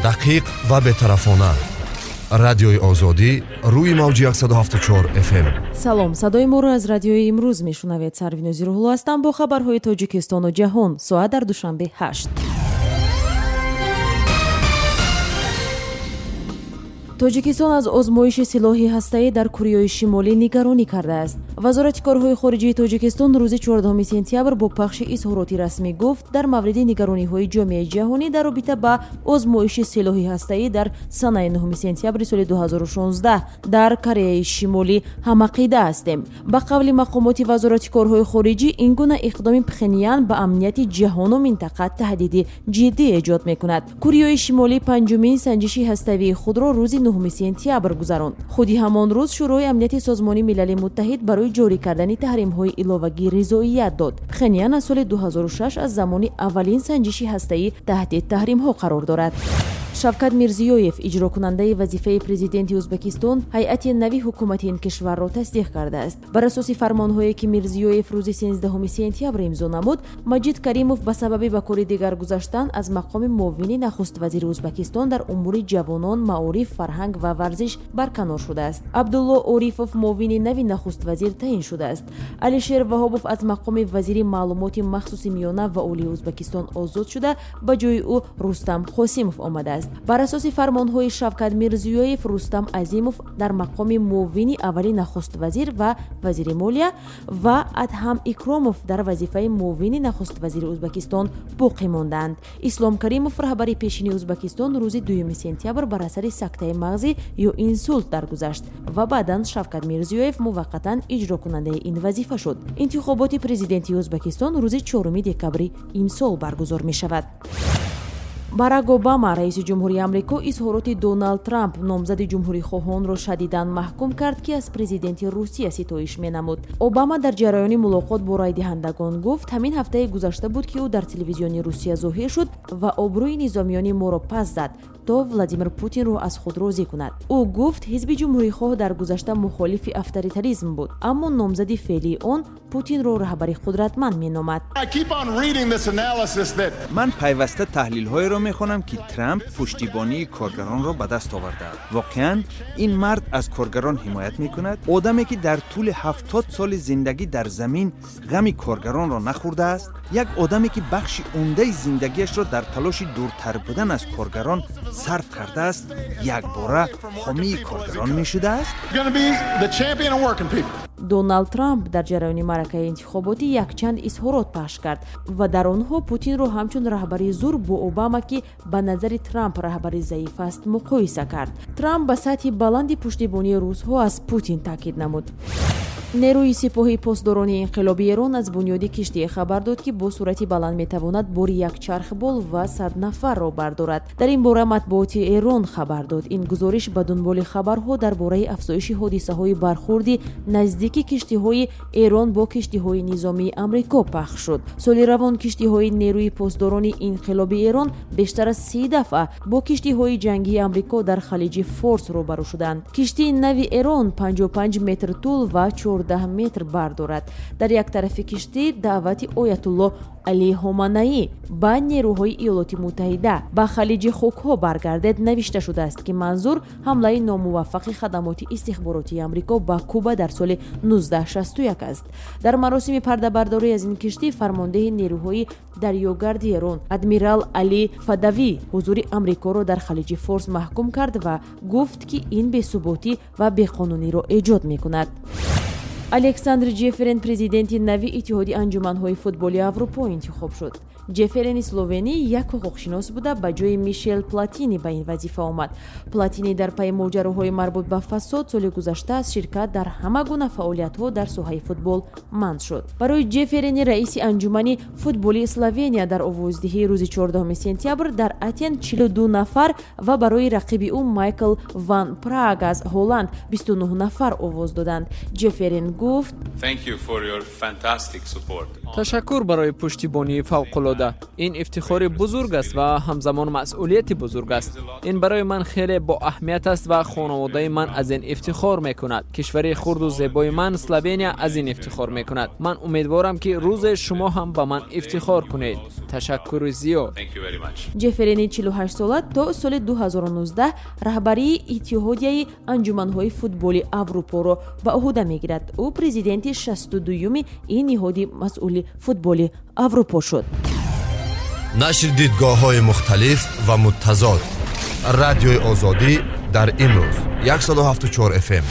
دقیق و بطرفانه. رادیوی آزادی روی موج 174 FM. سلام، صدای ما رو از رادیوی امروز میشنوید. سروینوزی روحلو هستم با خبرهای تاجیکستان و جهان. ساعت در دوشنبه 8. تاجیکستان از آزمایش سلاح هسته‌ای در کره شمالی نگرانی کرده است. وزارت کارهای خارجه تاجیکستان روز 14 سپتامبر با پخش اظهارات رسمی گفت در مورد نگرانی‌های جامعه جهانی در رابطه با آزمایش سلاح هسته‌ای در سال 9 سپتامبر سال 2016 در کره شمالی هم عقیده هستیم. با قول مقامات وزارت کارهای خارجه این گونه اقدام پخنیان به امنیت جهان و منطقه تهدید جدی ایجاد می‌کند. کره شمالی پنجمین سنجش هسته‌ای خود را روز 9 سپتامبر گذراند. خودی همان روز شورای امنیت سازمان ملل متحد برای جاری کردن تحریم‌های علاوه‌ای رضایت داد. پخنیان از سال 2006 از زمان اولین سنجش هسته‌ای تحت تحریم‌ها قرار دارد. شفقت میرزیویف اجرا کننده وظیفه پرزیدنت ازبکستان هیئت نوی حکومت این کشور را تصدیق کرده است. بر اساس فرمان‌هایی که میرزیویف روز 13 سپتامبر امضا نمود، مجید کریموف به سبب به کار دیگر گذاشتن از مقام معاون نخست وزیر ازبکستان در امور جوانان، معارف، فرهنگ و ورزش برکنار شده است. عبدالله اوریفوف معاون نوی نخست وزیر تعیین شده است. علیشیر وهابوف از مقام وزیر معلومات مخصوص میانه و عالی ازبکستان آزاد شده، به جای او رستم قاسیموف آمده است. بر اساس فرمان‌های شفقت میرزیویف، رستم عظیموف در مقام معاون اولی نخست وزیر و وزیر مالیه و ادهم اکراموف در وظیفه معاون نخست وزیر ازبکستان باقی ماندند. اسلام کریموف رهبر پیشین ازبکستان روز 2 سپتامبر بر اثر سکته مغزی یا اینسولت درگذشت و بعداً شفقت میرزیویف موقتاً اجرا کننده این وظیفه شد. انتخابات پرزیدنتی ازبکستان روز 4 دکبر امسال برگزار می شود. باراک اوباما رئیس جمهوری آمریکا اظهارات دونالد ترامپ نامزد جمهوری خواهان را شدیداً محکوم کرد که از پرزیدنت روسیه ستایش می‌نمود. اوباما در جریان ملاقات با رای دهندگان گفت همین هفته گذشته بود که او در تلویزیون روسیه ظاهر شد و آبروی نظامیان ما را پس زد تا ولادیمیر پوتین را از خود راضی کند. او گفت حزب جمهوری خواه در گذشته مخالف افطاریتاریسم بود، اما نامزد فعلی آن پوتین را رهبر قدرتمند می‌نامد. من پیوسته تحلیل‌های را می‌خوانم که ترامپ پشتیبانی کارگران را به دست آورده. واقعاً این مرد از کارگران حمایت می‌کند، آدمی که در طول 70 سال زندگی در زمین غم کارگران را نخورده است، یک آدمی که بخش عمده زندگیش را در تلاش دورتر بودن از کارگران صرف کرده است، یک باره حامی کارگران می‌شده است. دونالد ترامپ در جریان معرکه انتخاباتی یک چند اظهارات پخش کرد و در آنها پوتین را همچون رهبر زور با اوباما که به نظر ترامپ رهبر ضعیف است مقایسه کرد. ترامپ به سطح بلند پشتیبانی روس‌ها از پوتین تاکید نمود. نیروی سپاهی پاسداران انقلابی ایران از بنیاد کشتی خبر داد که با سرعت بلند میتواند بار یک چرخبال و 100 نفر را بردارد. در این باره مطبوعات ایران خبر داد. این گزارش به دنبال خبرها درباره افزایش حادثه‌های برخوردی نزدیک کشتی‌های ایران با کشتی‌های نظامی آمریکا پخش شد. سال روان کشتی‌های نیروی پاسداران انقلابی ایران بیشتر از 30 دفعه با کشتی‌های جنگی آمریکا در خلیج فارس روبرو شدند. کشتی نوی ایران 55 متر طول و 14 متر بردارد. در یک طرف کشتی دعوت آیت الله علی خامنه‌ای با نیروهای ایالات متحده به خلیج خوک‌ها برگردد نوشته شده است که منظور حمله ناموفق خدمات استخباراتی آمریکا به کوبا در سال 1961 است. در مراسم پرده برداری از این کشتی فرمانده نیروهای دریاگرد ایران ادمیرال علی فدوی حضور آمریکا را در خلیج فارس محکوم کرد و گفت که این بی‌ثباتی و بی‌قانونی را ایجاد می‌کند. الکساندر جفرین پرزیدنت نوی اتحاد انجمن‌های فوتبال اروپا انتخاب شد. جفرین اسلوونی یک حقوقشناس بوده به جای میشل پلاتینی به این وظیفه آمد. پلاتینی در پی ماجراهای مربوط به فساد سال گذشته از شرکت در همه گونه فعالیت‌ها در ساحه فوتبال منع شد. برای جفرین رئیس انجمن فوتبال اسلوونیا در آوازدهی روز 14 سپتامبر در اتن 42 نفر و برای رقیب او مایکل وان پراگ از هلند 29 نفر آواز دادند. جفرین گفت تشکر برای پشتیبانی فوق‌العاده العاده. این افتخار بزرگ است و همزمان مسئولیت بزرگ است. این برای من خیلی با اهمیت است و خانواده من از این افتخار میکند. کشور خرد و زیبای من اسلوونیا از این افتخار میکند. من امیدوارم که روز شما هم به من افتخار کنید. تشکر زیاد. جفرینی 48 ساله تا سال 2019 رهبری اتحادیه انجمن‌های فوتبالی اروپا را به عهده میگیرد. او پرزیدنت 62 این نهاد مسئول فوتبال اروپا شد. نشر دیدگاه‌های مختلف و متضاد. رادیوی آزادی در امروز 174 FM.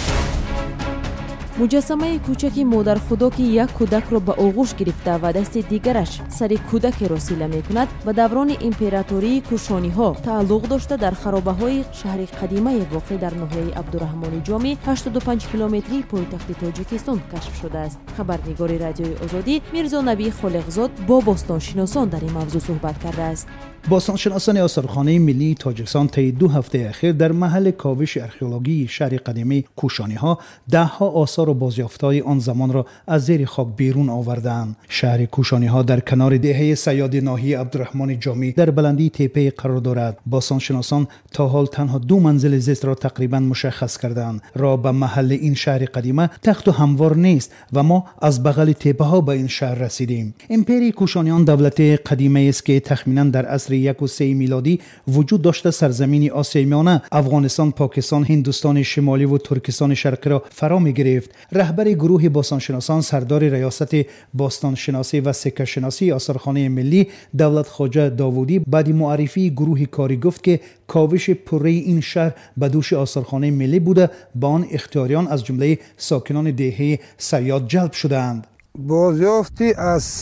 مجسمه کوچکی مادر خدا که یک کودک را به آغوش گرفته و دست دیگرش سر کودک را سیله میکند به دوران امپراتوری کوشانی ها تعلق داشته در خرابه های شهر قدیمه واقع در ناحیه عبدالرحمن جامی 85 کیلومتری پایتخت تاجیکستان کشف شده است. خبرنگار رادیوی آزادی میرزا نبی خالقزاد با باستانشناسان در این موضوع صحبت کرده است. باستانشناسان آثارخانه ملی تاجیکستان طی 2 هفته اخیر در محل کاوش ارکئولوژی شهر قدیمی کوشانی ها دهها آثار و بازیافت‌های آن زمان را از زیر خاک بیرون آوردند. شهر کوشانی ها در کنار دهه صیاد ناحیه عبدالرحمن جامی در بلندی تپه قرار دارد. باستانشناسان تا حال تنها 2 منزل زیست را تقریبا مشخص کردند. راه به محل این شهر قدیمه تخت و هموار نیست و ما از بغل تپه ها به این شهر رسیدیم. امپری کوشانیان دولت قدیمی است که تخمینا در عصر 1 میلادی وجود داشته سرزمین آسیای میانه، افغانستان، پاکستان، هندوستان شمالی و ترکستان شرقی را فرا می گرفت. رهبر گروه باستانشناسان سردار ریاست باستانشناسی و سکه شناسی آثارخانه ملی دولت خواجه داوودی بعد معرفی گروه کاری گفت که کاوش پره این شهر به دوش آثارخانه ملی بوده، با آن اختیاریان از جمله ساکنان دهه صیاد جلب شدند. بازیافتی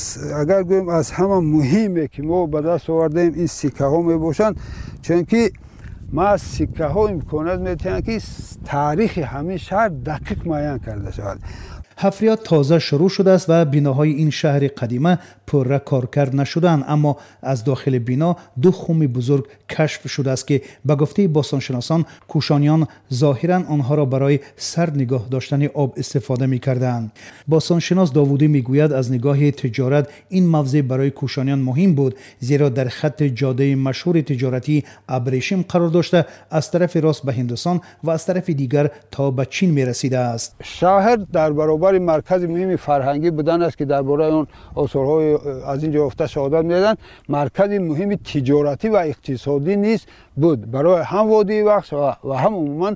اگر گویم از همه مهمه که ما به دست آوردیم این سکه ها می باشند، چون که ما از سکه ها امکانات میتونیم که تاریخ همین شهر دقیق معین کرده شود. حفریات تازه شروع شده است و بناهای این شهر قدیمه پره کارکرد نشدند، اما از داخل بنا 2 خم بزرگ کشف شده است که به گفته باستانشناسان کوشانیان ظاهرا آنها را برای سرد نگاه داشتن آب استفاده می‌کردند. باستانشناس داوودی میگوید از نگاه تجارت این موضع برای کوشانیان مهم بود، زیرا در خط جاده مشهور تجارتی ابریشم قرار داشته از طرف راست به هندوستان و از طرف دیگر تا به چین می‌رسیده است. شهر در برابر مرکز مهم فرهنگی بودن است که درباره اون آثارهای از اینجا افته شهادت میدن، مرکز مهم تجارتی و اقتصادی نیست بود برای هم وادی وخش و هم عموما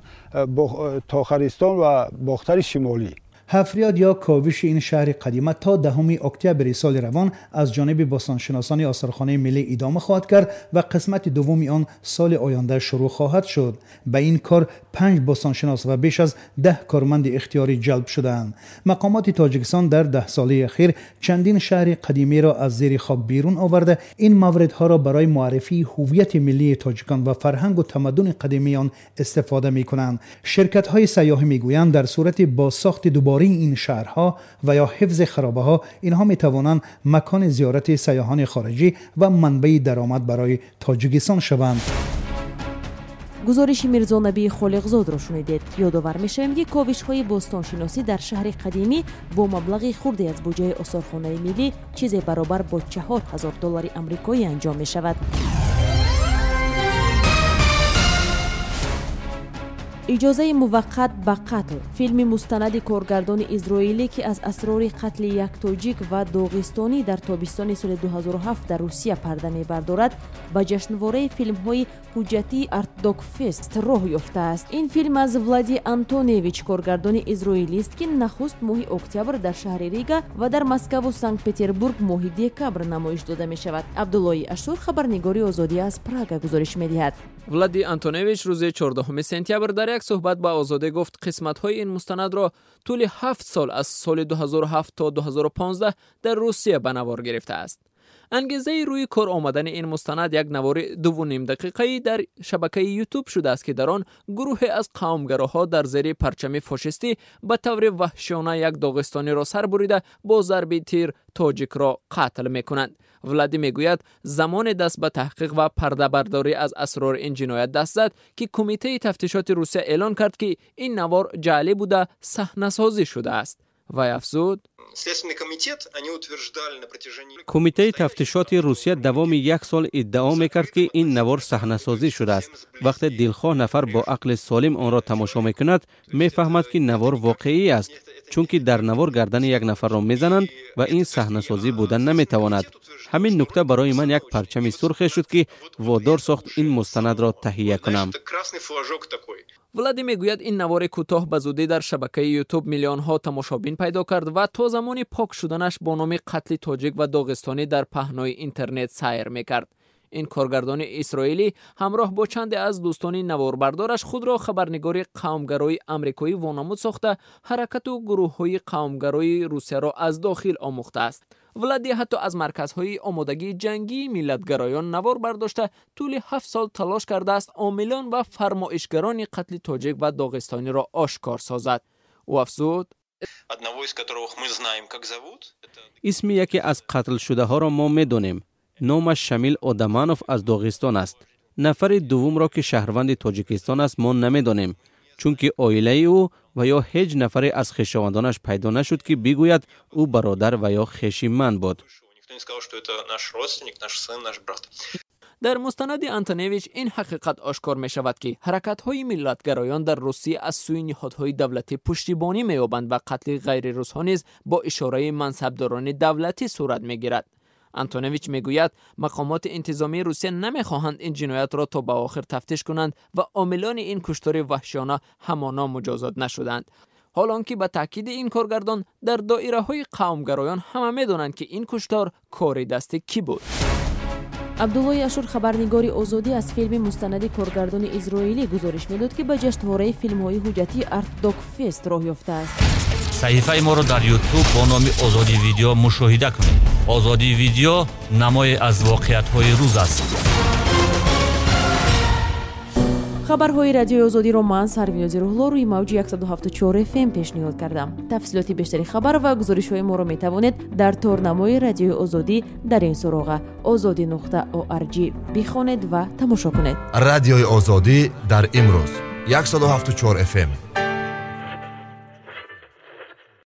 تاخرستان و باختر شمالی. حفریات یا کاوش این شهر قدیمه تا 10 اکتبر سال روان از جانب باستانشناسان آثارخانه ملی ادامه خواهد کرد و قسمت دوم آن سال آینده شروع خواهد شد. به این کار 5 باستانشناس و بیش از 10 کارمند اختیاری جلب شدند. مقامات تاجیکستان در 10 ساله اخیر چندین شهر قدیمی را از زیر خاک بیرون آورده این موردها را برای معرفی هویت ملی تاجیکان و فرهنگ و تمدن قدیمی آن استفاده می‌کنند. شرکت‌های سیاحی می‌گویند در صورت بازساخت دوباره این شهرها و یا حفظ خرابه‌ها اینها می‌توانند مکان زیارت سیاحان خارجی و منبع درآمد برای تاجیکستان شوند. گزارش میرزا نبی خالقزاد را شنیدید. یادآور می‌شویم که کاوش‌های باستانشناسی در شهر قدیمی با مبلغ خردی از بودجه آثارخانه ملی چیزی برابر با $4,000 آمریکایی انجام می‌شود. اجازه موقت به قتل فیلم مستند کارگردان اسرائیلی که از اسرار قتل یک تاجیک و داغستانی در تابستان سال 2007 در روسیه پرده می‌بردارد به جشنواره فیلم‌های حجتی آرتدوک فست راه یافته است. این فیلم از ولادی آنتونیویچ کارگردان اسرائیلی است که نخست ماه اکتبر در شهر ریگا و در مسکو و سنت پترزبورگ ماه دکبر نمایش داده می‌شود. عبدالله اشور خبرنگاری آزادی از پراگ گزارش می‌دهد. ولادی آنتونیویچ روز 14 سپتامبر در یک صحبت با آزاده گفت قسمت‌های این مستند را طول 7 سال از سال 2007 تا 2015 در روسیه به نوار گرفته است. انگیزه روی کار آمدن این مستند یک نوار 2.5 دقیقه‌ای در شبکه یوتیوب شده است که در آن گروهی از قومگراها در زیر پرچم فاشیستی به طور وحشیانه یک داغستانی را سر بریده با ضرب تیر تاجیک را قتل می‌کنند. ولادی میگوید زمان دست به تحقیق و پرده برداری از اسرار این جنایت دست زد که کمیته تفتیشات روسیه اعلان کرد که این نوار جعلی بوده صحنه سازی شده است. вай афзуд: کمیته تفتیشات روسیه دوامی 1 سال ادعا میکرد که این نوار صحنه‌سازی شده است. وقتی دلخواه نفر با عقل سالم آن را تماشا میکند میفهمد که نوار واقعی است، چون که در نوار گردن یک نفر را میزنند و این صحنه‌سازی بودن نمیتواند. همین نکته برای من یک پرچم سرخ شد که وادار ساخت این مستند را تهیه کنم. ولادی میگوید این نوار کوتاه به زودی در شبکه یوتیوب میلیون ها تماشابین پیدا کرد و تا زمان پاک شدنش با نام قتل تاجیک و داغستانی در پهنای اینترنت سیر میکرد. این کارگردان اسرائیلی همراه با چند از دوستان نواربردارش خود را خبرنگار قومگرای آمریکایی وانمود ساخته حرکت و گروه‌های قومگرای روسیه را از داخل آموخته است. ولادی حتی از مرکزهای آمادگی جنگی ملتگرایان نوار برداشته طول 7 سال تلاش کرده است عاملان و فرمایشگران قتل تاجیک و داغستانی را آشکار سازد. او افزود: اسم یکی از قتل شده ها را ما میدانیم. نامش شمیل آدمانوف از داغستان است. نفر دوم را که شهروند تاجیکستان است ما نمیدانیم، چون که عائله او و یا هیچ نفری از خویشاوندانش پیدا نشد که بگوید او برادر و یا خویش من بود. در مستند آنتونویچ این حقیقت آشکار می شود که حرکت‌های ملتگرایان در روسیه از سوی نهادهای دولتی پشتیبانی می‌یابند و قتل غیر روس‌ها نیز با اشاره منصبداران دولتی صورت می‌گیرد. آنتونویچ میگوید مقامات انتظامی روسیه نمیخواهند این جنایت را تا به آخر تفتیش کنند و عاملان این کشتار وحشیانه همانا مجازات نشدند. حالانکه به تاکید این کارگردان در دایره های قومگرایان همه میدونند که این کشتار کار دست کی بود. عبدالله اشور خبرنگاری آزادی از فیلم مستند کارگردان اسرائیلی گزارش میداد که به جشنواره فیلم‌های حجتی ارت دوک فست راه یافته است. صحیفه ما رو در یوتیوب با نام آزادی ویدیو مشاهده کنید. آزادی ویدیو نمای از واقعیت‌های روز است. خبرهای رادیو آزادی رو من سرویناز روحلا روی موج 107.4 FM پیشنهاد کردم. تفصیلات بیشتری خبر و گزارش‌های ما رو می‌توانید در تورنمای رادیو آزادی در این سراغ azadi.org بخوانید و تماشا کنید. رادیو آزادی در امروز 107.4 FM.